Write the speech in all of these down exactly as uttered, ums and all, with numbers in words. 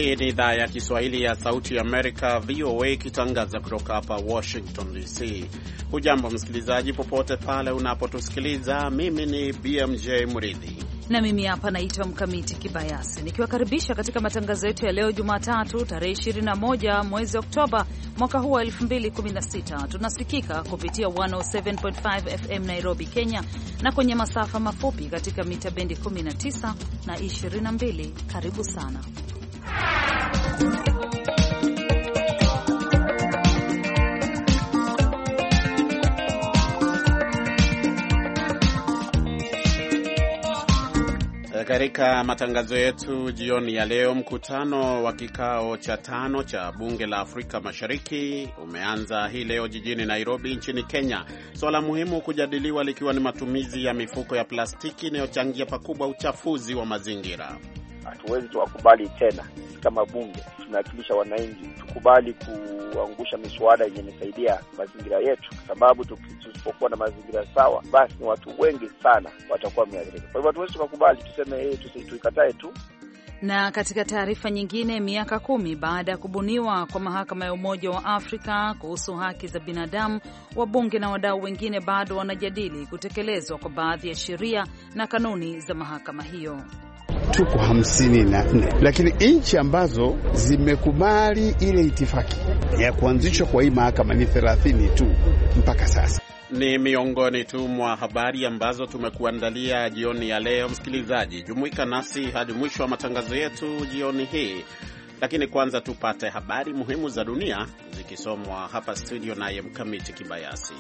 Hii ni idhaa ya Kiswahili ya Sauti ya Amerika, V O A, ikitangaza kutoka hapa Washington D C. Hujambo msikilizaji, popote pale unapotusikiliza. Mimi ni B M J Mridhi na mimi hapa naitwa Mkamiti Kibayasi, nikiwakaribisha katika matangazo yetu ya leo Jumatatu tarehe ishirini na moja mwezi Oktoba mwaka huu wa elfu mbili kumi na sita. Tunasikika kupitia one oh seven point five F M Nairobi, Kenya, na kwenye masafa mafupi katika mita bendi kumi na tisa na ishirini na mbili. Karibu sana. Katika matangazo yetu jioni ya leo, mkutano wa kikao cha tano cha bunge la Afrika Mashariki umeanza hii leo jijini Nairobi nchini Kenya. Swala muhimu kujadiliwa likiwa ni matumizi ya mifuko ya plastiki inayochangia pakubwa uchafuzi wa mazingira. Hatuwezi tuwakubali tena kama bunge, tunawakilisha wananchi, tukubali kuangusha miswada yenye inasaidia mazingira yetu, kwa sababu tusipokuwa na mazingira sawa, basi ni watu wengi sana watakuwa wameathirika. Kwa hivyo hatuwezi tukakubali tuseme eh tusikatae tu. Na katika taarifa nyingine, miaka kumi baada ya kubuniwa kwa mahakama ya Umoja wa Afrika kuhusu haki za binadamu, wabunge na wadau wengine bado wanajadili kutekelezwa kwa baadhi ya sheria na kanuni za mahakama hiyo. Tuko hamsini na nne, lakini nchi ambazo zimekubali ile itifaki ya kuanzishwa kwa hii mahakama ni thelathini tu mpaka sasa. Ni miongoni tu mwa habari ambazo tumekuandalia jioni ya leo. Msikilizaji, jumuika nasi hadi mwisho wa matangazo yetu jioni hii, lakini kwanza tupate habari muhimu za dunia zikisomwa hapa studio naye Mkamiti Kibayasi.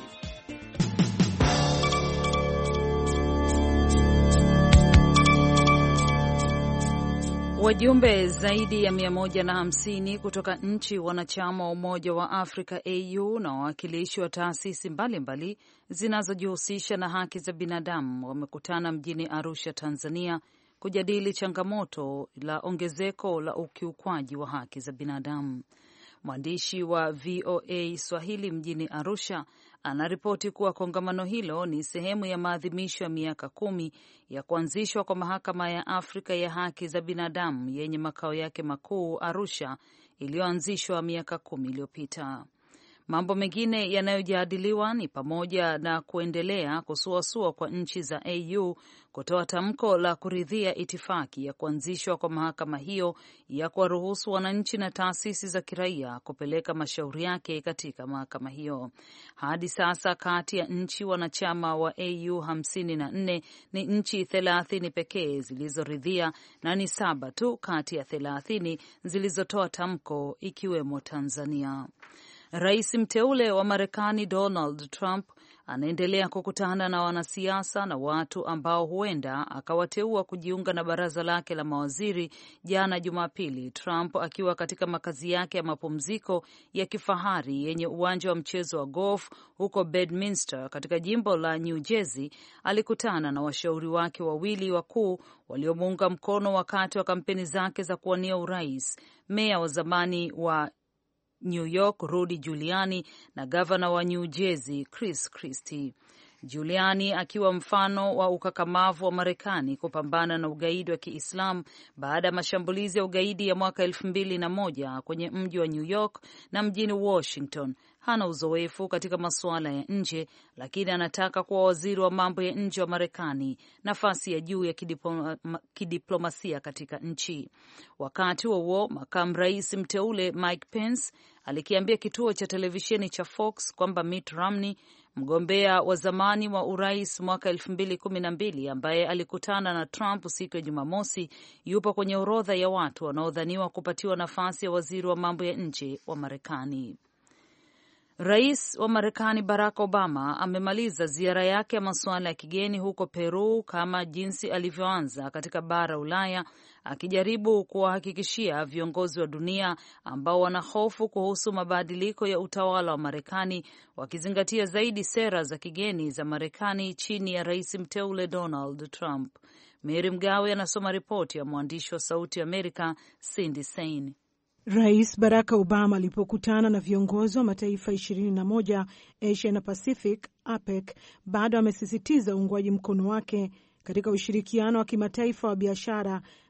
Wajumbe zaidi ya mia moja na hamsini kutoka nchi wanachama wa Umoja wa Afrika A U na wawakilishi wa taasisi mbalimbali zinazojihusisha na haki za binadamu wamekutana mjini Arusha, Tanzania, kujadili changamoto la ongezeko la ukiukwaji wa haki za binadamu. Mwandishi wa V O A Swahili mjini Arusha anaripoti kuwa kongamano hilo ni sehemu ya maadhimisho ya miaka kumi ya kuanzishwa kwa Mahakama ya Afrika ya Haki za Binadamu yenye makao yake makuu Arusha, iliyoanzishwa miaka kumi iliyopita. Mambo mengine yanayojadiliwa ni pamoja na kuendelea kusuasua kwa nchi za A U kutoa tamko la kuridhia itifaki ya kuanzishwa kwa mahakama hiyo ya kuwaruhusu wananchi na taasisi za kiraia kupeleka mashauri yake katika mahakama hiyo. Hadi sasa kati ya nchi wanachama wa A U hamsini na nne ni nchi thelathini pekee zilizoridhia na ni saba tu kati ya thelathini zilizotoa tamko, ikiwemo Tanzania. Rais mteule wa Marekani Donald Trump anaendelea kukutana na wanasiasa na watu ambao huenda akawateua kujiunga na baraza lake la mawaziri. Jana Jumapili, Trump akiwa katika makazi yake ya mapumziko ya kifahari yenye uwanja wa mchezo wa golf huko Bedminster katika jimbo la New Jersey, alikutana na washauri wake wawili wakuu waliomuunga mkono wakati wa kampeni zake za kuwania urais, meya wa zamani wa New York Rudy Giuliani na gavana wa New Jersey Chris Christie. Giuliani akiwa mfano wa ukakamavu wa Marekani kupambana na ugaidi wa Kiislamu baada ya mashambulizi ya ugaidi ya mwaka elfu mbili na moja kwenye mji wa New York na mjini Washington. Hana uzoefu katika masuala ya nje, lakini anataka kuwa waziri wa mambo ya nje wa Marekani, nafasi ya juu ya kidiploma, kidiplomasia katika nchi. Wakati huo huo, makamu rais mteule Mike Pence alikiambia kituo cha televisheni cha Fox kwamba Mitt Romney, mgombea wa zamani wa urais mwaka elfu mbili kumi na mbili ambaye alikutana na Trump siku ya Jumamosi, yupo kwenye orodha ya watu wanaodhaniwa kupatiwa nafasi ya waziri wa mambo ya nje wa Marekani. Rais wa Marekani Barack Obama amemaliza ziara yake ya masuala ya kigeni huko Peru kama jinsi alivyoanza katika bara Ulaya, akijaribu kuwahakikishia viongozi wa dunia ambao wana hofu kuhusu mabadiliko ya utawala wa Marekani, wakizingatia zaidi sera za kigeni za Marekani chini ya rais mteule Donald Trump. Mary Mgawe anasoma ripoti ya mwandishi wa Sauti ya Amerika Cindy Sain. Rais Barack Obama alipokutana na viongozi wa mataifa ishirini na moja Asia na Pacific, A P E C, bado amesisitiza uungwaji mkono wake katika ushirikiano wa kimataifa wa biashara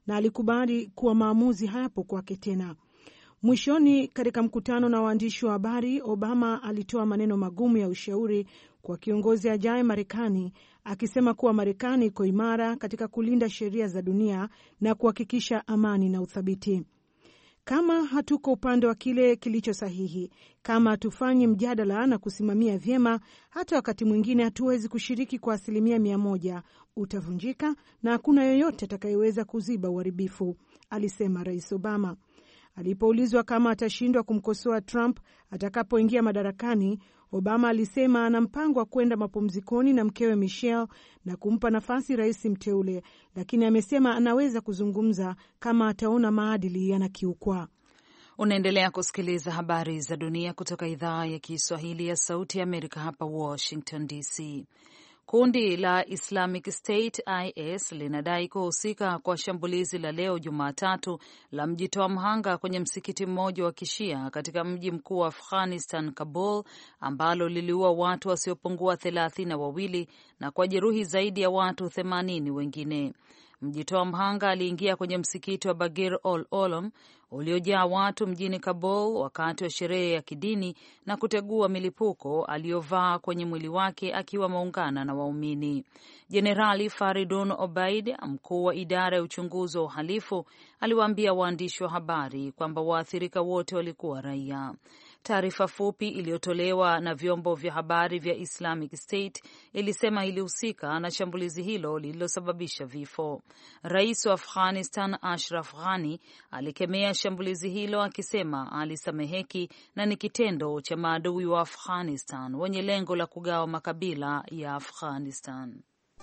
na alikubali kuwa maamuzi hayapo kwake tena. Mwishoni, katika mkutano na waandishi wa habari, Obama alitoa maneno magumu ya ushauri kwa kiongozi ajaye Marekani, akisema kuwa Marekani iko imara katika kulinda sheria za dunia na kuhakikisha amani na uthabiti. Kama hatuko upande wa kile kilicho sahihi, kama hatufanyi mjadala na kusimamia vyema, hata wakati mwingine hatuwezi kushiriki kwa asilimia mia moja, utavunjika na hakuna yoyote atakayeweza kuziba uharibifu, alisema Rais Obama. Alipoulizwa kama atashindwa kumkosoa Trump atakapoingia madarakani, Obama alisema ana mpango wa kwenda mapumzikoni na mkewe Michelle na kumpa nafasi rais mteule, lakini amesema anaweza kuzungumza kama ataona maadili yanakiukwa. Unaendelea kusikiliza habari za dunia kutoka idhaa ya Kiswahili ya Sauti ya Amerika hapa Washington D C. Kundi la Islamic State I S linadai kuhusika kwa shambulizi la leo Jumatatu la mjitoa mhanga kwenye msikiti mmoja wa Kishia katika mji mkuu wa Afghanistan, Kabul, ambalo liliua watu wasiopungua thelathini na wawili na kwa jeruhi zaidi ya watu themanini wengine. Mjitoa mhanga aliingia kwenye msikiti wa Bagir ol Olom uliojaa watu mjini Kabul wakati wa sherehe ya kidini na kutegua milipuko aliyovaa kwenye mwili wake akiwa maungana na waumini. Jenerali Faridun Obaid, mkuu wa idara ya uchunguzi wa uhalifu, aliwaambia waandishi wa habari kwamba waathirika wote walikuwa raia. Taarifa fupi iliyotolewa na vyombo vya habari vya Islamic State ilisema ilihusika na shambulizi hilo lililosababisha vifo. Rais wa Afghanistan Ashraf Ghani alikemea shambulizi hilo akisema alisameheki na ni kitendo cha maadui wa Afghanistan wenye lengo la kugawa makabila ya Afghanistan.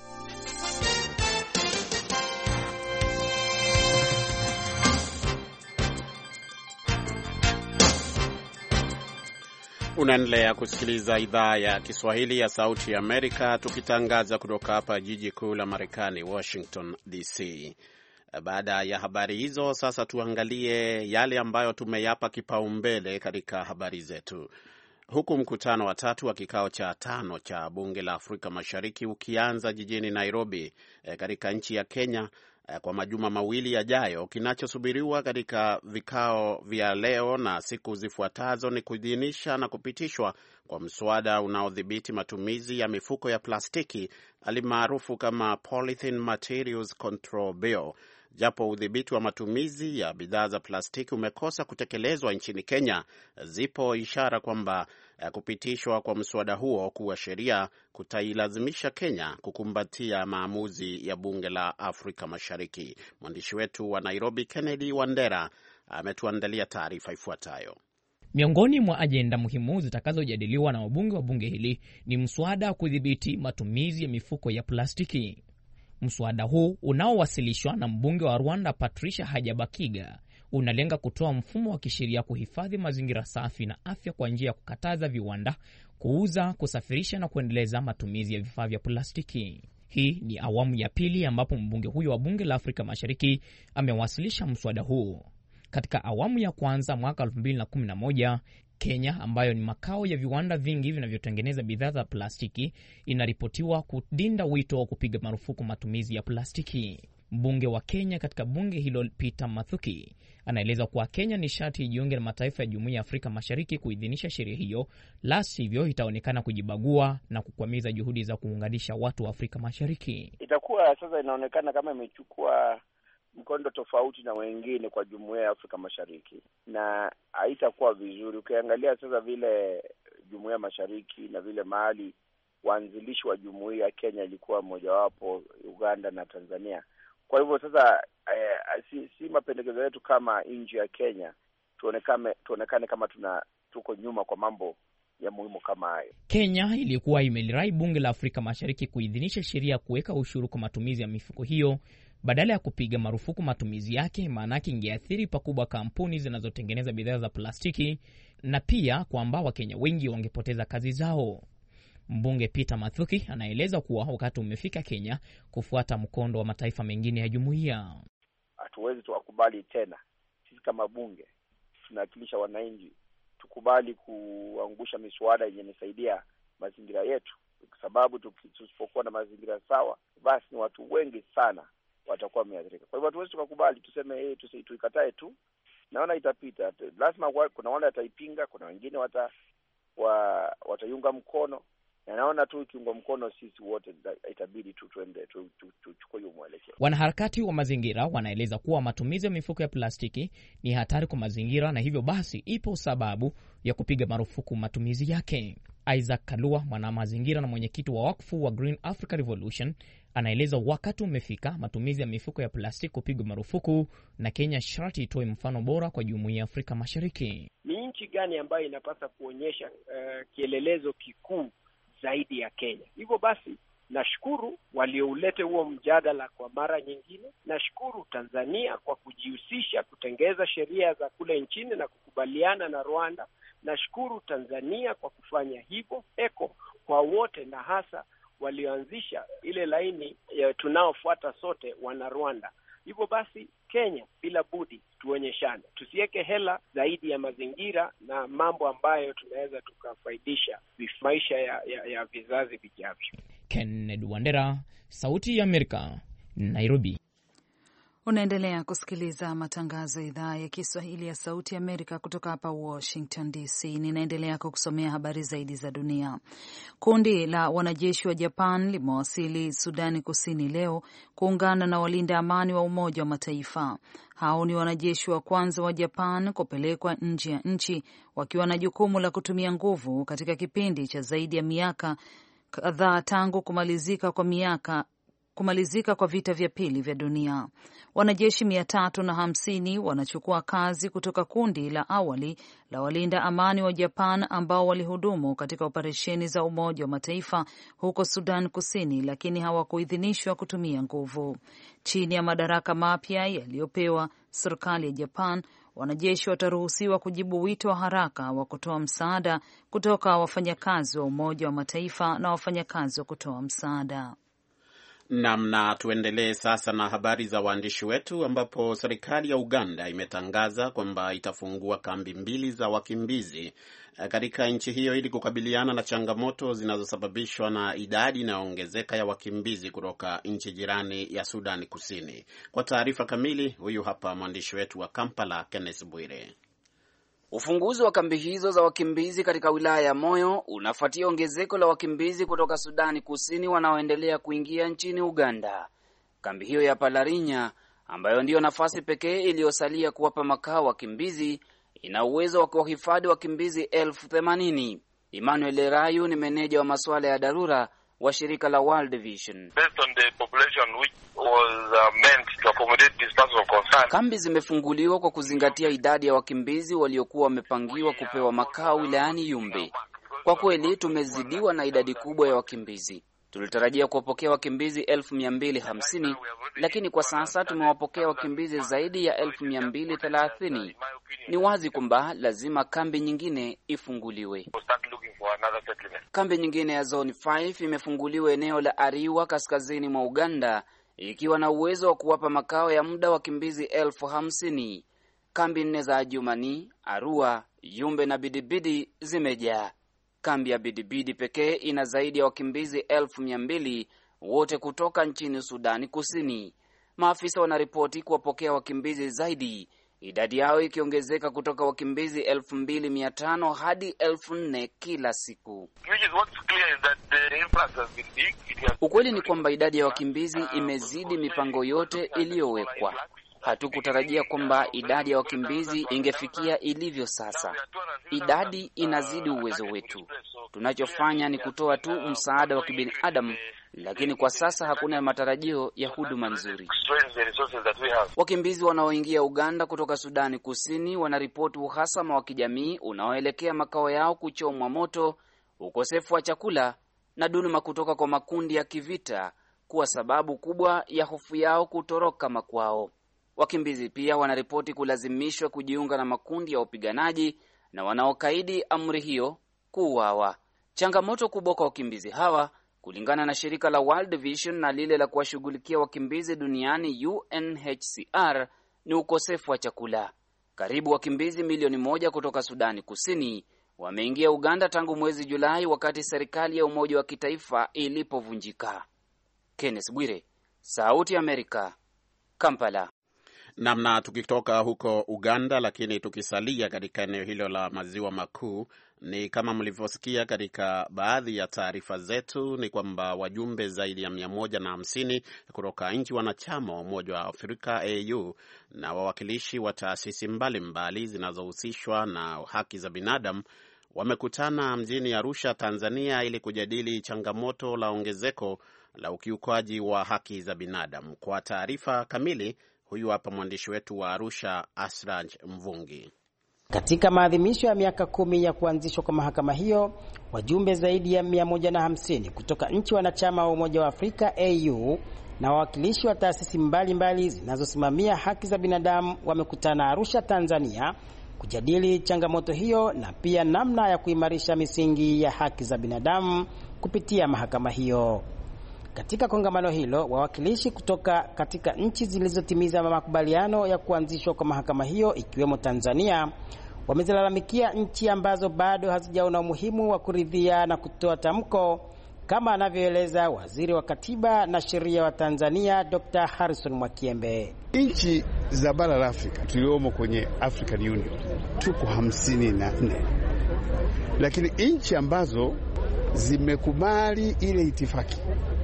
Unaendelea kusikiliza idhaa ya Kiswahili ya Sauti ya Amerika, tukitangaza kutoka hapa jiji kuu la Marekani, Washington D C. Baada ya habari hizo, sasa tuangalie yale ambayo tumeyapa kipaumbele katika habari zetu. Huku mkutano wa tatu wa kikao cha tano cha Bunge la Afrika Mashariki ukianza jijini Nairobi e, katika nchi ya Kenya e, kwa majuma mawili yajayo, kinachosubiriwa katika vikao vya leo na siku zifuatazo ni kuidhinisha na kupitishwa kwa mswada unaodhibiti matumizi ya mifuko ya plastiki alimaarufu kama Polythene Materials Control Bill. Japo udhibiti wa matumizi ya bidhaa za plastiki umekosa kutekelezwa nchini Kenya, zipo ishara kwamba kupitishwa kwa mswada huo kuwa sheria kutailazimisha Kenya kukumbatia maamuzi ya Bunge la Afrika Mashariki. Mwandishi wetu wa Nairobi, Kennedy Wandera, ametuandalia taarifa ifuatayo. Miongoni mwa ajenda muhimu zitakazojadiliwa na wabunge wa bunge hili ni mswada wa kudhibiti matumizi ya mifuko ya plastiki. Mswada huu unaowasilishwa na mbunge wa Rwanda Patricia Hajabakiga unalenga kutoa mfumo wa kisheria kuhifadhi mazingira safi na afya kwa njia ya kukataza viwanda kuuza, kusafirisha na kuendeleza matumizi ya vifaa vya plastiki. Hii ni awamu ya pili ambapo mbunge huyo wa bunge la Afrika Mashariki amewasilisha mswada huu. Katika awamu ya kwanza mwaka elfu mbili na kumi na moja, Kenya ambayo ni makao ya viwanda vingi vinavyotengeneza bidhaa za plastiki inaripotiwa kudinda wito wa kupiga marufuku matumizi ya plastiki. Mbunge wa Kenya katika bunge hilo Peter Mathuki anaeleza kuwa Kenya ni sharti ijiunge na mataifa ya Jumuiya ya Afrika Mashariki kuidhinisha sheria hiyo, la sivyo itaonekana kujibagua na kukwamiza juhudi za kuunganisha watu wa Afrika Mashariki. Itakuwa sasa inaonekana kama imechukua mkondo tofauti na wengine kwa Jumuiya ya Afrika Mashariki, na haitakuwa vizuri. Ukiangalia sasa vile Jumuiya ya Mashariki na vile mahali waanzilishi wa Jumuiya, Kenya ilikuwa mojawapo, Uganda na Tanzania. Kwa hivyo sasa eh, si, si mapendekezo yetu kama nchi ya Kenya tuonekane tuonekane kama tuna tuko nyuma kwa mambo ya muhimu kama hayo. Kenya ilikuwa imelirai bunge la Afrika Mashariki kuidhinisha sheria kuweka ushuru kwa matumizi ya mifuko hiyo badala ya kupiga marufuku matumizi yake, maana yake ingeathiri pakubwa kampuni zinazotengeneza bidhaa za plastiki na pia kwamba Wakenya wengi wangepoteza kazi zao. Mbunge Peter Mathuki anaeleza kuwa wakati umefika Kenya kufuata mkondo wa mataifa mengine ya jumuiya. Hatuwezi tuwakubali tena. Sisi kama bunge tunawakilisha wananchi, tukubali kuangusha miswada yenye inasaidia mazingira yetu, kwa sababu tusipokuwa na mazingira sawa, basi ni watu wengi sana watakuwa wameathirika. Kwa hivyo hatuwezi tukakubali tuseme eh hey, tuikatae tu. Naona itapita. Lazima wa, kuna wale wataipinga, kuna wengine wata wa, wataiunga mkono. Na naona tu ikiungwa mkono sisi wote itabidi tu tuende tuchukue hiyo mwelekeo. Wanaharakati wa mazingira wanaeleza kuwa matumizi ya mifuko ya plastiki ni hatari kwa mazingira na hivyo basi ipo sababu ya kupiga marufuku matumizi yake. Isaac Kalua, mwana mazingira na mwenyekiti wa wakfu wa Green Africa Revolution, anaeleza wakati umefika matumizi ya mifuko ya plastiki kupigwa marufuku na Kenya sharti itoe mfano bora kwa Jumuiya ya Afrika Mashariki. Ni nchi gani ambayo inapaswa kuonyesha uh, kielelezo kikuu zaidi ya Kenya? Hivyo basi nashukuru walioulete huo mjadala kwa mara nyingine. Nashukuru Tanzania kwa kujihusisha kutengeza sheria za kule nchini na kukubaliana na Rwanda. Nashukuru Tanzania kwa kufanya hivyo. Eko kwa wote na hasa walioanzisha ile laini ya tunaofuata sote wana Rwanda. Hivyo basi Kenya bila budi tuonyeshane. Tusiweke hela zaidi ya mazingira na mambo ambayo tunaweza tukafaidisha maisha ya, ya, ya vizazi vijavyo. Kennedy Wandera, Sauti ya Amerika, Nairobi. Unaendelea kusikiliza matangazo ya idhaa ya Kiswahili ya Sauti ya Amerika kutoka hapa Washington D C. Ninaendelea kukusomea habari zaidi za dunia. Kundi la wanajeshi wa Japan limewasili Sudani Kusini leo kuungana na walinda amani wa Umoja wa Mataifa. Hao ni wanajeshi wa kwanza wa Japan kupelekwa nje ya nchi wakiwa na jukumu la kutumia nguvu katika kipindi cha zaidi ya miaka kadhaa tangu kumalizika kwa miaka kumalizika kwa vita vya pili vya dunia. Wanajeshi mia tatu na hamsini wanachukua kazi kutoka kundi la awali la walinda amani wa Japan ambao walihudumu katika operesheni za Umoja wa Mataifa huko Sudan Kusini, lakini hawakuidhinishwa kutumia nguvu. Chini ya madaraka mapya yaliyopewa serikali ya Japan, wanajeshi wataruhusiwa kujibu wito wa haraka wa kutoa msaada kutoka wafanyakazi wa Umoja wa Mataifa na wafanyakazi wa kutoa msaada. Namna tuendelee sasa na habari za waandishi wetu, ambapo serikali ya Uganda imetangaza kwamba itafungua kambi mbili za wakimbizi katika nchi hiyo ili kukabiliana na changamoto zinazosababishwa na idadi inayoongezeka ya wakimbizi kutoka nchi jirani ya Sudan Kusini. Kwa taarifa kamili, huyu hapa mwandishi wetu wa Kampala, Kenneth Bwire. Ufunguzi wa kambi hizo za wakimbizi katika wilaya ya Moyo unafuatia ongezeko la wakimbizi kutoka Sudani Kusini wanaoendelea kuingia nchini Uganda. Kambi hiyo ya Palarinya, ambayo ndiyo nafasi pekee iliyosalia kuwapa makao wakimbizi, ina uwezo wa kuwahifadhi wakimbizi elfu themanini. Emmanuel Lerayu ni meneja wa masuala ya dharura wa shirika la World Vision. Based on the population which was uh, meant to accommodate this person of concern. Kambi zimefunguliwa kwa kuzingatia idadi ya wakimbizi waliokuwa wamepangiwa kupewa makao wilayani Yumbe. Kwa kweli tumezidiwa na idadi kubwa ya wakimbizi. Tulitarajia kuwapokea wakimbizi elfu mia mbili hamsini, lakini kwa sasa tumewapokea wakimbizi zaidi ya elfu mia mbili thelathini. Ni wazi kwamba lazima kambi nyingine ifunguliwe. Kambi nyingine ya Zone tano imefunguliwa eneo la Ariwa kaskazini mwa Uganda, ikiwa na uwezo wa kuwapa makao ya muda wakimbizi elfu hamsini. Kambi nne za Ajumani, Arua, Yumbe na Bidibidi zimejaa. Kambi ya Bidibidi pekee ina zaidi ya wakimbizi elfu mia mbili, wote kutoka nchini Sudani Kusini. Maafisa wanaripoti kuwapokea wakimbizi zaidi, idadi yao ikiongezeka kutoka wakimbizi elfu mbili mia tano hadi elfu nne kila siku. Ukweli ni kwamba idadi ya wakimbizi imezidi mipango yote iliyowekwa. Hatukutarajia kwamba idadi ya wakimbizi ingefikia ilivyo sasa. Idadi inazidi uwezo wetu. Tunachofanya ni kutoa tu msaada wa kibinadamu, lakini kwa sasa hakuna matarajio ya huduma nzuri. Wakimbizi wanaoingia Uganda kutoka Sudani Kusini wanaripoti uhasama wa kijamii unaoelekea makao yao kuchomwa moto, ukosefu wa chakula na dhuluma kutoka kwa makundi ya kivita kuwa sababu kubwa ya hofu yao kutoroka makwao. Wakimbizi pia wanaripoti kulazimishwa kujiunga na makundi ya upiganaji na wanaokaidi amri hiyo kuuawa. Changamoto kubwa kwa wakimbizi hawa, kulingana na shirika la World Vision na lile la kuwashughulikia wakimbizi duniani U N H C R, ni ukosefu wa chakula. Karibu wakimbizi milioni moja kutoka Sudani Kusini wameingia Uganda tangu mwezi Julai, wakati serikali ya umoja wa kitaifa ilipovunjika. Kenneth Bwire, Sauti ya Amerika, Kampala. Namna tukitoka huko Uganda, lakini tukisalia katika eneo hilo la maziwa makuu, ni kama mlivyosikia katika baadhi ya taarifa zetu, ni kwamba wajumbe zaidi ya mia moja na hamsini kutoka nchi wanachama wa Umoja wa Afrika A U na wawakilishi wa taasisi mbalimbali zinazohusishwa na haki za binadamu wamekutana mjini Arusha, Tanzania, ili kujadili changamoto la ongezeko la ukiukwaji wa haki za binadamu. Kwa taarifa kamili, huyu hapa mwandishi wetu wa Arusha, Asraj Mvungi. Katika maadhimisho ya miaka kumi ya kuanzishwa kwa mahakama hiyo, wajumbe zaidi ya mia moja na hamsini kutoka nchi wanachama wa Umoja wa Afrika A U na wawakilishi wa taasisi mbalimbali zinazosimamia haki za binadamu wamekutana Arusha, Tanzania, kujadili changamoto hiyo na pia namna ya kuimarisha misingi ya haki za binadamu kupitia mahakama hiyo. Katika kongamano hilo, wawakilishi kutoka katika nchi zilizotimiza makubaliano ya kuanzishwa kwa mahakama hiyo ikiwemo Tanzania wamezilalamikia nchi ambazo bado hazijaona umuhimu wa kuridhia na kutoa tamko, kama anavyoeleza Waziri wa Katiba na Sheria wa Tanzania Doctor Harrison Mwakyembe. Nchi za bara la Afrika tuliomo kwenye African Union tuko hamsini na nne, lakini nchi ambazo zimekubali ile itifaki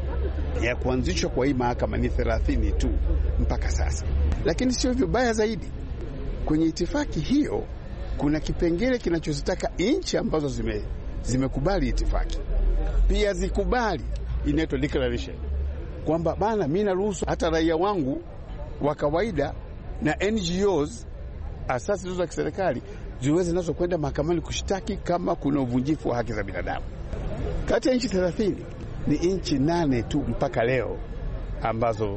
ya kuanzishwa kwa hii mahakama ni thelathini tu mpaka sasa. Lakini sio vibaya zaidi, kwenye itifaki hiyo kuna kipengele kinachozitaka nchi ambazo zime zimekubali itifaki pia zikubali, inaitwa declaration, kwamba bana, mimi naruhusu hata raia wangu wa kawaida na N G Os, asasi zote za kiserikali, ziweze nazo kwenda mahakamani kushtaki kama kuna uvunjifu wa haki za binadamu. Kati ya nchi thelathini ni nchi nane tu mpaka leo ambazo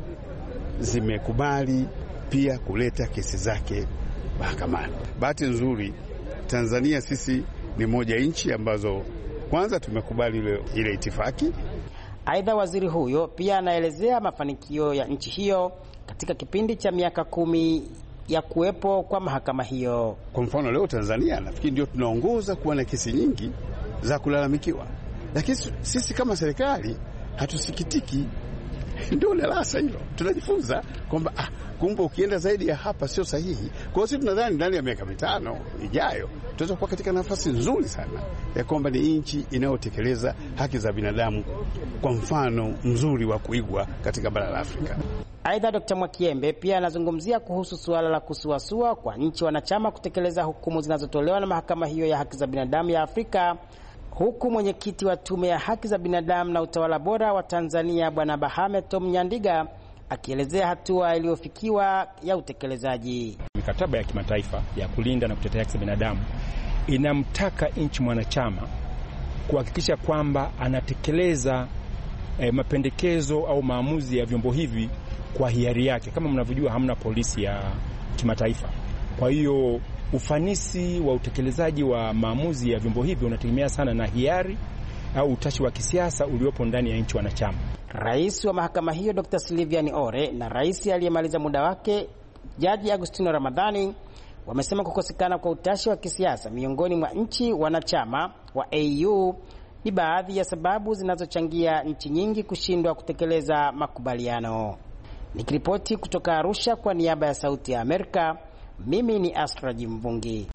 zimekubali pia kuleta kesi zake mahakamani. Bahati nzuri, Tanzania sisi ni moja nchi ambazo kwanza tumekubali ile, ile itifaki. Aidha, waziri huyo pia anaelezea mafanikio ya nchi hiyo katika kipindi cha miaka kumi ya kuwepo kwa mahakama hiyo. Kwa mfano, leo Tanzania nafikiri ndio tunaongoza kuwa na kesi nyingi za kulalamikiwa. Lakini sisi kama serikali hatusikitiki. Ndio darasa hilo. Tunajifunza kwamba ah, kumbe ukienda zaidi ya hapa sio sahihi. Kwa hiyo sisi tunadhani ndani ya miaka mitano ijayo tutaweza kuwa katika nafasi nzuri sana ya kwamba ni nchi inayotekeleza haki za binadamu kwa mfano mzuri wa kuigwa katika bara la Afrika. Aidha, Dokta Mwakyembe pia anazungumzia kuhusu suala la kusuasua kwa nchi wanachama kutekeleza hukumu zinazotolewa na mahakama hiyo ya haki za binadamu ya Afrika, huku mwenyekiti wa Tume ya Haki za Binadamu na Utawala Bora wa Tanzania Bwana Bahame Tom Nyandiga akielezea hatua iliyofikiwa ya utekelezaji. Mikataba ya kimataifa ya kulinda na kutetea haki za binadamu inamtaka nchi mwanachama kuhakikisha kwamba anatekeleza eh, mapendekezo au maamuzi ya vyombo hivi kwa hiari yake. Kama mnavyojua, hamna polisi ya kimataifa. Kwa hiyo ufanisi wa utekelezaji wa maamuzi ya vyombo hivi unategemea sana na hiari au utashi wa kisiasa uliopo ndani ya nchi wanachama. Rais wa mahakama hiyo Doctor Sylvian Ore na rais aliyemaliza muda wake Jaji Agustino Ramadhani wamesema kukosekana kwa utashi wa kisiasa miongoni mwa nchi wanachama wa A U ni baadhi ya sababu zinazochangia nchi nyingi kushindwa kutekeleza makubaliano. Nikiripoti kutoka Arusha kwa niaba ya Sauti ya Amerika, mimi ni Astraji Mvungi.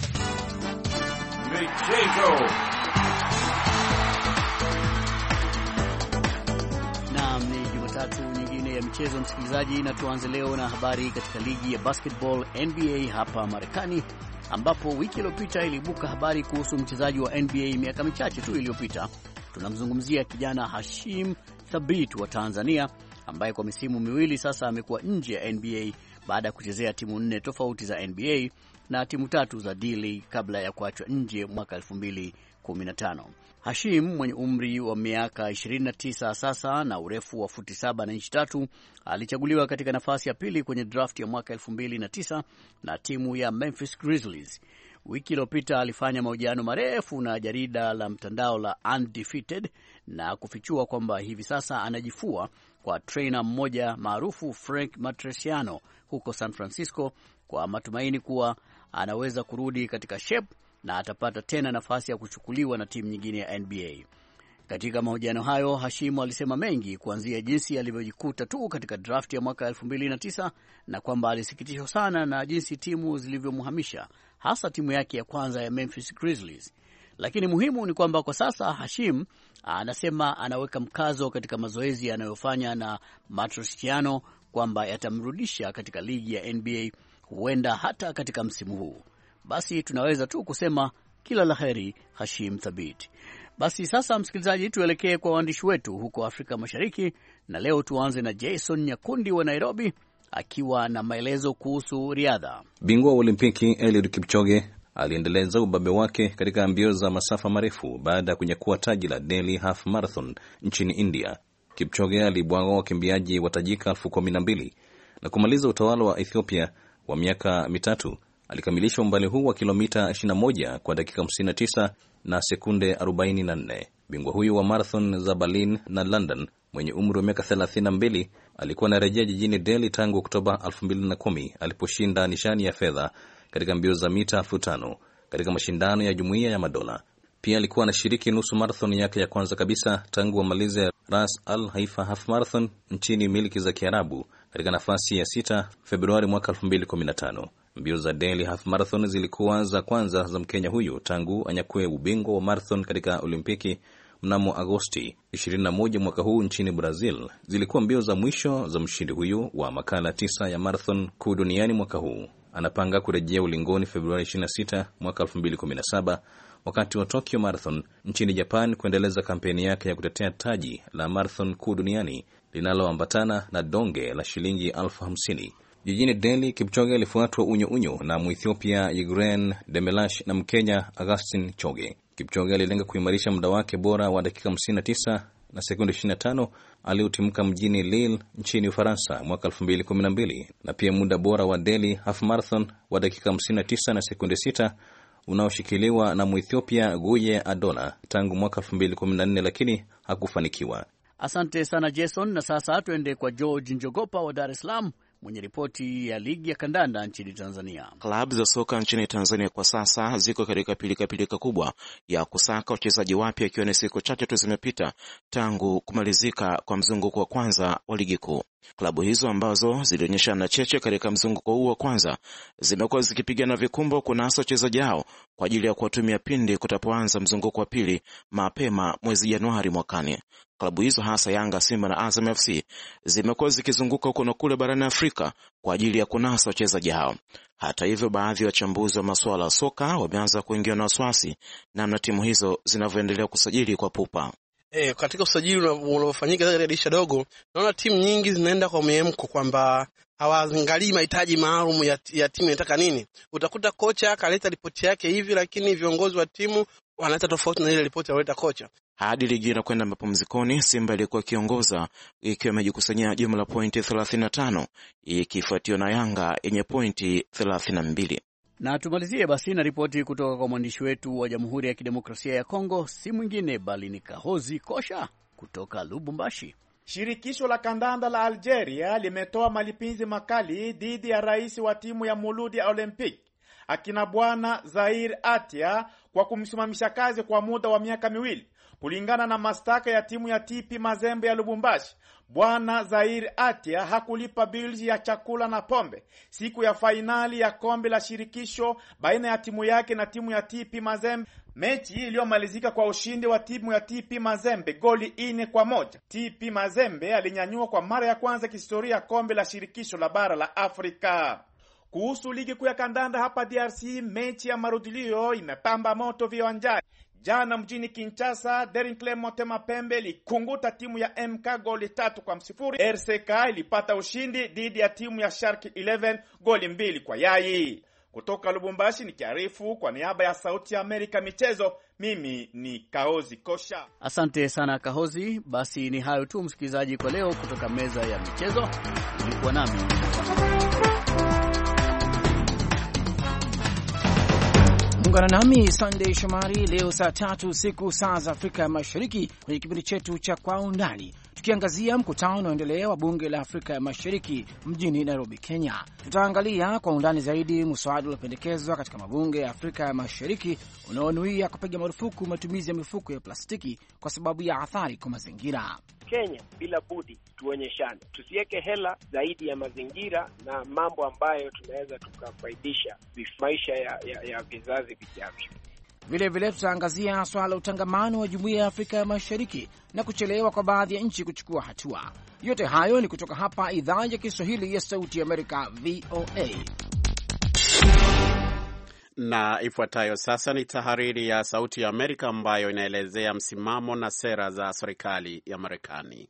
Michezo. Naam, ni Jumatatu nyingine ya michezo msikilizaji, na tuanze leo na habari katika ligi ya basketball N B A hapa Marekani, ambapo wiki iliyopita ilibuka habari kuhusu mchezaji wa N B A miaka michache tu iliyopita. Tunamzungumzia kijana Hashim Thabit wa Tanzania ambaye kwa misimu miwili sasa amekuwa nje ya N B A baada ya kuchezea timu nne tofauti za N B A na timu tatu za D-League kabla ya kuachwa nje mwaka elfu mbili kumi na tano. Hashim mwenye umri wa miaka ishirini na tisa sasa na urefu wa futi saba na inchi tatu alichaguliwa katika nafasi ya pili kwenye draft ya mwaka elfu mbili na tisa na timu ya Memphis Grizzlies. Wiki iliyopita alifanya mahojiano marefu na jarida la mtandao la Undefeated na kufichua kwamba hivi sasa anajifua kwa trainer mmoja maarufu Frank Matriciano huko San Francisco kwa matumaini kuwa anaweza kurudi katika shape na atapata tena nafasi ya kuchukuliwa na timu nyingine ya N B A. Katika mahojiano hayo, Hashim alisema mengi, kuanzia jinsi alivyojikuta tu katika draft ya mwaka elfu mbili na tisa na kwamba alisikitishwa sana na jinsi timu zilivyomhamisha, hasa timu yake ya kwanza ya Memphis Grizzlies. Lakini muhimu ni kwamba kwa sasa Hashim anasema anaweka mkazo katika mazoezi yanayofanya na Matriciano kwamba yatamrudisha katika ligi ya N B A, huenda hata katika msimu huu. Basi tunaweza tu kusema kila laheri Hashim Thabit. Basi sasa, msikilizaji, tuelekee kwa waandishi wetu huko Afrika Mashariki, na leo tuanze na Jason Nyakundi wa Nairobi akiwa na maelezo kuhusu riadha. Bingwa wa Olimpiki Eliud Kipchoge aliendeleza ubabe wake katika mbio za masafa marefu baada ya kunyakua taji la Delhi Half Marathon nchini India. Kipchoge alibwaga wakimbiaji watajika elfu kumi na mbili na kumaliza utawala wa Ethiopia wa miaka mitatu. Alikamilisha umbali huu wa kilomita ishirini na moja kwa dakika hamsini na tisa na sekunde arobaini na nne. Bingwa huyu wa marathon za Berlin na London mwenye umri wa miaka thelathini na mbili alikuwa anarejea jijini Delhi tangu Oktoba elfu mbili na kumi aliposhinda nishani ya fedha katika mbio za mita elfu tano katika mashindano ya Jumuiya ya Madola. Pia alikuwa anashiriki nusu marathon yake ya kwanza kabisa tangu amalize Ras Al Haifa Half Marathon nchini Milki za Kiarabu katika nafasi ya sita Februari mwaka elfu mbili kumi na tano. Mbio za Delhi Half Marathon zilikuwa za kwanza za Mkenya huyu tangu anyakue ubingwa wa marathon katika Olimpiki mnamo Agosti ishirini na moja mwaka huu nchini Brazil. Zilikuwa mbio za mwisho za mshindi huyu wa makala tisa ya marathon kuu duniani mwaka huu. Anapanga kurejea ulingoni Februari ishirini na sita mwaka elfu mbili kumi na saba wakati wa Tokyo Marathon nchini Japan, kuendeleza kampeni yake ya kutetea taji la marathon kuu duniani linaloambatana na donge la shilingi elfu hamsini. Jijini Delhi, Kipchoge alifuatwa unyo unyo na Muethiopia Yegren Demelash na Mkenya Augustin Choge. Kipchoge alilenga kuimarisha muda wake bora wa dakika hamsini na tisa na sekunde ishirini na tano aliotimka mjini Lille nchini Ufaransa mwaka elfu mbili kumi na mbili, na pia muda bora wa Delhi Half Marathon wa dakika hamsini na tisa na sekunde sita unaoshikiliwa na Muethiopia Guye Adola tangu mwaka elfu mbili kumi na nne, lakini hakufanikiwa. Asante sana Jason, na sasa tuende kwa George Njogopa wa Dar es Salaam mwenye ripoti ya ligi ya kandanda nchini Tanzania. Klabu za soka nchini Tanzania kwa sasa ziko katika pilika pilika kubwa ya kusaka wachezaji wapya, ikiwa ni siku chache tu zimepita tangu kumalizika kwa mzunguko wa kwanza wa ligi kuu. Klabu hizo ambazo zilionyeshana cheche katika mzunguko huu wa kwanza zimekuwa zikipigana vikumbo kunasa wachezaji hao kwa ajili ya kuwatumia pindi kutapoanza mzunguko wa pili mapema mwezi Januari mwakani. Klabu hizo hasa Yanga, Simba na Azam F C zimekuwa zikizunguka huko na kule barani Afrika kwa ajili ya kunasa wachezaji hao. Hata hivyo, baadhi ya wachambuzi wa masuala ya soka wameanza kuingia na wasiwasi namna timu hizo zinavyoendelea kusajili kwa pupa. Eh, katika usajili unaofanyika katika dirisha dogo, naona timu nyingi zinaenda kwa mhemko kwamba hawaangalii mahitaji maalum ya, ya timu inataka nini. Utakuta kocha akaleta ripoti yake hivi, lakini viongozi wa timu wanaleta tofauti na ile ripoti aliyoleta kocha. Hadi ligi inakwenda mapumzikoni, Simba ilikuwa kiongoza ikiwa imejikusanyia jumla pointi thelathini na tano, ikifuatiwa na Yanga yenye pointi thelathini na mbili. Na tumalizie basi na ripoti kutoka kwa mwandishi wetu wa Jamhuri ya Kidemokrasia ya Kongo, si mwingine bali ni Kahozi Kosha kutoka Lubumbashi. Shirikisho la kandanda la Algeria limetoa malipizi makali dhidi ya rais wa timu ya Muludi ya Olympic akina bwana Zaire Atia kwa kumsimamisha kazi kwa muda wa miaka miwili. Kulingana na mastaka ya timu ya T P Mazembe ya Lubumbashi, bwana Zaire Atia hakulipa bills ya chakula na pombe siku ya fainali ya kombe la shirikisho baina ya timu yake na timu ya T P Mazembe, mechi iliyomalizika kwa ushindi wa timu ya T P Mazembe goli ine kwa moja. T P Mazembe alinyanyua kwa mara ya kwanza kihistoria kombe la shirikisho la bara la Afrika. Kuhusu ligi kuu ya kandanda hapa D R C, mechi ya marudilio imepamba moto viwanjani. Jana mjini Kinshasa, Derinkle Motema Pembe likunguta timu ya M K goli tatu kwa msifuri. R C K ilipata ushindi dhidi ya timu ya Shark eleven goli mbili kwa yai. Kutoka Lubumbashi nikiarifu kwa niaba ya Sauti ya Amerika michezo, mimi ni Kahozi Kosha. Asante sana Kahozi. Basi ni hayo tu msikilizaji kwa leo kutoka meza ya michezo. Ulikuwa nami Ungana nami Sunday Shomari leo saa tatu usiku saa za Afrika Mashariki kwenye kipindi chetu cha Kwa Undani, tukiangazia mkutano unaoendelea wa bunge la Afrika ya Mashariki mjini Nairobi, Kenya. Tutaangalia kwa undani zaidi mswada uliopendekezwa katika mabunge ya Afrika ya Mashariki unaonuia kupiga marufuku matumizi ya mifuko ya plastiki kwa sababu ya athari kwa mazingira. Kenya bila budi tuonyeshane, tusiweke hela zaidi ya mazingira na mambo ambayo tunaweza tukafaidisha maisha ya, ya, ya vizazi vijavyo. Vile vile tutaangazia swala la utangamano wa Jumuiya ya Afrika ya Mashariki na kuchelewa kwa baadhi ya nchi kuchukua hatua. Yote hayo ni kutoka hapa idhaa ya Kiswahili ya Sauti ya Amerika, V O A. Na ifuatayo sasa ni tahariri ya Sauti ya Amerika ambayo inaelezea msimamo na sera za serikali ya Marekani.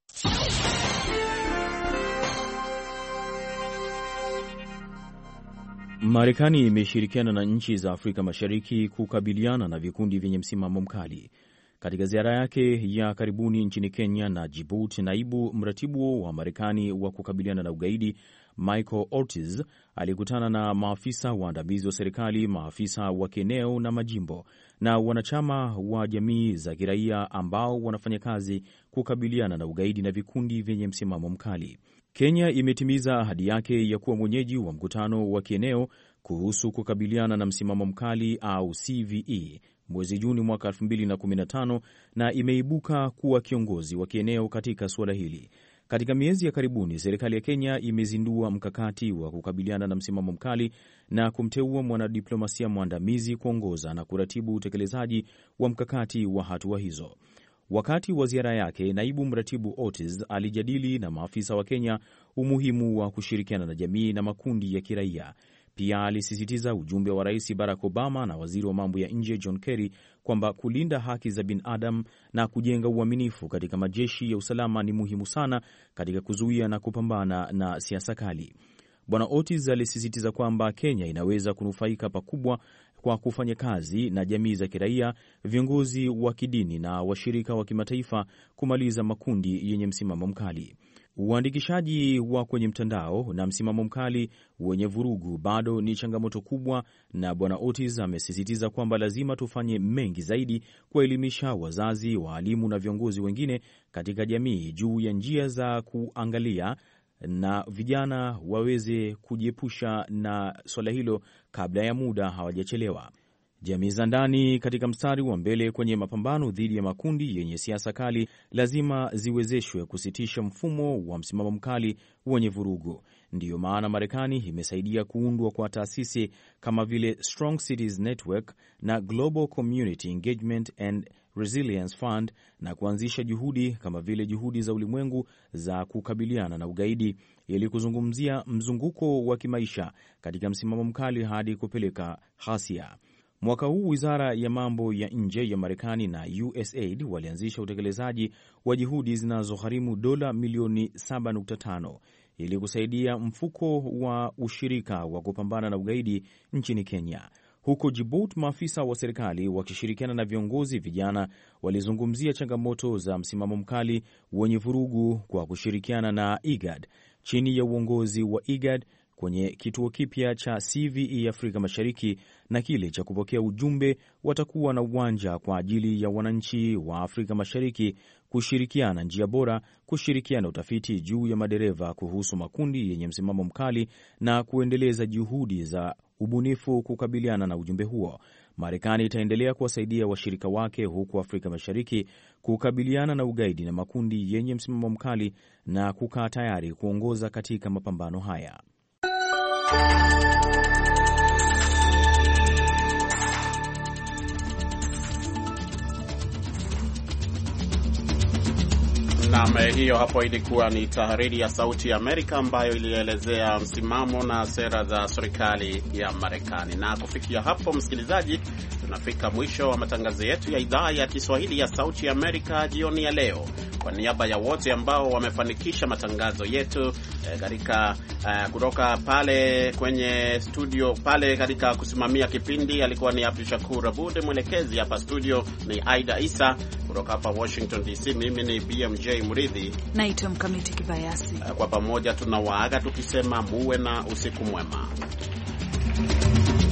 Marekani imeshirikiana na nchi za Afrika Mashariki kukabiliana na vikundi vyenye msimamo mkali. Katika ziara yake ya karibuni nchini Kenya na Djibouti, naibu mratibu wa Marekani wa kukabiliana na ugaidi Michael Ortiz alikutana na maafisa waandamizi wa serikali, maafisa wa kieneo na majimbo na wanachama wa jamii za kiraia ambao wanafanya kazi kukabiliana na ugaidi na vikundi vyenye msimamo mkali. Kenya imetimiza ahadi yake ya kuwa mwenyeji wa mkutano wa kieneo kuhusu kukabiliana na msimamo mkali au C V E mwezi Juni mwaka elfu mbili na kumi na tano na imeibuka kuwa kiongozi wa kieneo katika suala hili. Katika miezi ya karibuni, serikali ya Kenya imezindua mkakati wa kukabiliana na msimamo mkali na kumteua mwanadiplomasia mwandamizi kuongoza na kuratibu utekelezaji wa mkakati wa hatua hizo. Wakati wa ziara yake, naibu mratibu Ortiz alijadili na maafisa wa Kenya umuhimu wa kushirikiana na jamii na makundi ya kiraia. Pia alisisitiza ujumbe wa Rais Barack Obama na waziri wa mambo ya nje John Kerry kwamba kulinda haki za binadamu na kujenga uaminifu katika majeshi ya usalama ni muhimu sana katika kuzuia na kupambana na siasa kali. Bwana Ortiz alisisitiza kwamba Kenya inaweza kunufaika pakubwa kwa kufanya kazi na jamii za kiraia, viongozi wa kidini na washirika wa kimataifa kumaliza makundi yenye msimamo mkali. Uandikishaji wa kwenye mtandao na msimamo mkali wenye vurugu bado ni changamoto kubwa, na Bwana Ortiz amesisitiza kwamba lazima tufanye mengi zaidi kuwaelimisha wazazi, waalimu na viongozi wengine katika jamii juu ya njia za kuangalia na vijana waweze kujiepusha na swala hilo kabla ya muda hawajachelewa. Jamii za ndani katika mstari wa mbele kwenye mapambano dhidi ya makundi yenye siasa kali lazima ziwezeshwe kusitisha mfumo wa msimamo mkali wenye vurugu. Ndiyo maana Marekani imesaidia kuundwa kwa taasisi kama vile Strong Cities Network na Global Community Engagement and Resilience Fund na kuanzisha juhudi kama vile juhudi za ulimwengu za kukabiliana na ugaidi ili kuzungumzia mzunguko wa kimaisha katika msimamo mkali hadi kupeleka ghasia. Mwaka huu Wizara ya Mambo ya Nje ya Marekani na U S A I D walianzisha utekelezaji wa juhudi zinazogharimu dola milioni saba nukta tano ili kusaidia mfuko wa ushirika wa kupambana na ugaidi nchini Kenya. Huko Djibouti, maafisa wa serikali wakishirikiana na viongozi vijana walizungumzia changamoto za msimamo mkali wenye vurugu kwa kushirikiana na I G A D. Chini ya uongozi wa I G A D kwenye kituo kipya cha C V E Afrika Mashariki na kile cha kupokea ujumbe, watakuwa na uwanja kwa ajili ya wananchi wa Afrika Mashariki kushirikiana njia bora, kushirikiana utafiti juu ya madereva kuhusu makundi yenye msimamo mkali na kuendeleza juhudi za ubunifu kukabiliana na ujumbe huo. Marekani itaendelea kuwasaidia washirika wake huko Afrika Mashariki kukabiliana na ugaidi na makundi yenye msimamo mkali na kukaa tayari kuongoza katika mapambano haya. Naam, hiyo hapo ilikuwa ni tahariri ya Sauti ya Amerika ambayo ilielezea msimamo na sera za serikali ya Marekani. Na kufikia hapo, msikilizaji, tunafika mwisho wa matangazo yetu ya idhaa ya Kiswahili ya Sauti ya Amerika jioni ya leo. Kwa niaba ya wote ambao wamefanikisha matangazo yetu katika eh, kutoka pale kwenye studio pale katika kusimamia kipindi alikuwa ni Abdul Shakur Abud, mwelekezi hapa studio ni Aida Isa, kutoka hapa Washington D C mimi ni B M J Mridhi, naitwa Mkamiti Kibayasi. Kwa pamoja tunawaaga tukisema muwe na usiku mwema.